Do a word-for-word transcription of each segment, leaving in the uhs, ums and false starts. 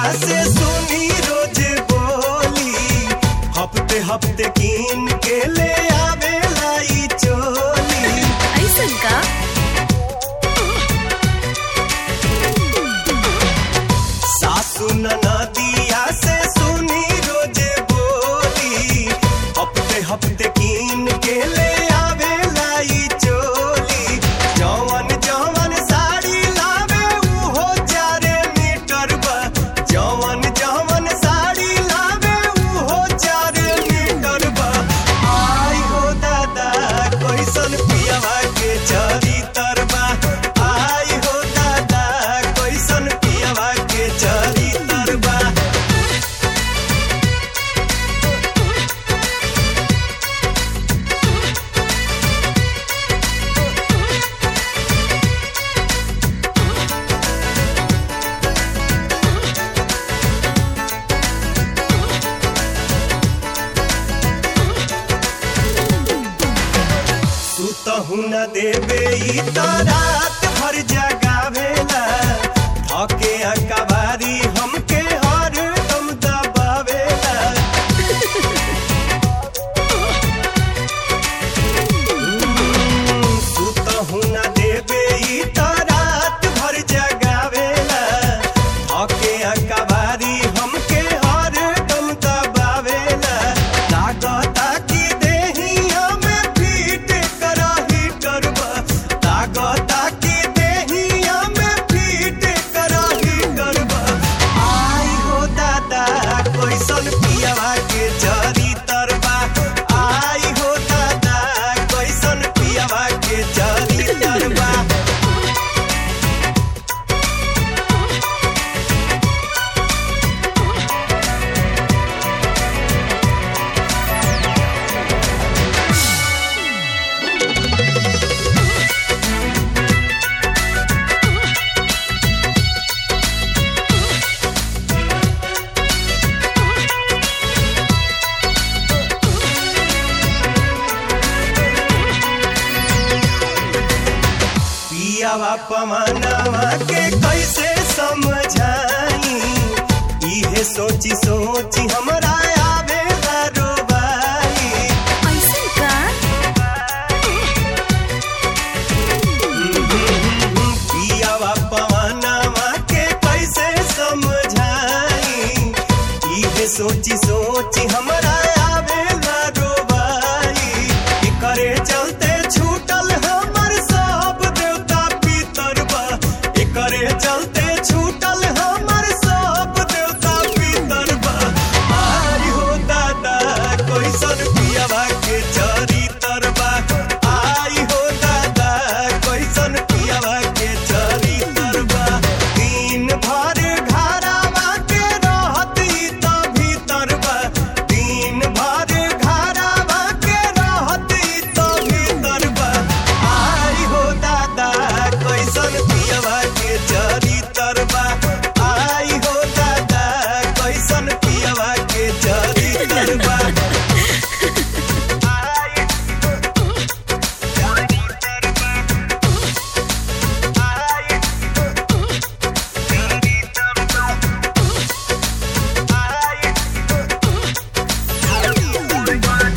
से सुनी रोज बोली, हफ्ते हफ्ते कीन के ले आवेला ई चोली। ऐसन का? सासू ननदिया से सुनी रोज बोली, हफ्ते हफ्ते कीन के ले आवेला ई चोली। जवन जवन साड़ी लावे उहो चारे मीटर बा, जवन जवन साड़ी लावे उहो चारे मीटर बा। आई हो दादा कैसन पियवा के चरितर बा, आई हो दादा कैसन पियवा के चरितर बा। सुतहु न देवे ई त रात भर जगावेला, थके अकबारी हमके हर दम दबावेला। सुतहु न देवे ई त रात भर जगावेला, थके अकबारी हमके हर दम दबावेला। लागता कि देहिया में फिट करा हीटर बा, लागता कि देहिया में फिट करा हीटर बा। आई हो दादा कैसन पियवा के चरितर बा, आई हो दादा कैसन पियवा के चरितर बा। पियावा पमानवा के कैसे समझाई, इहे सोची सोची हमरा आवेला रोबाई। ऐसन का? पियावा पमानवा के कैसे समझाई, इहे सोची सोची हमरा आवेला रोबाई। एकरे चलते छूटल हमर सब देवता पितर बा, एकरे चलते छूटल हमर सब देवता पितर बा। आई हो दादा कैसन पियवा के चरितर बा, आई हो दादा कैसन पियवा के चरितर बा। दिन भर घरवा के रहत ई त भीतर बा, दिन भर घरवा के रहत ई त भीतर बा। आई हो दादा कैसन पियवा के चरितर बा, आई हो दादा कैसन पियवा के चरितर बा।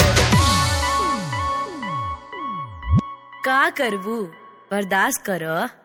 का करबू? बर्दाश्त कर।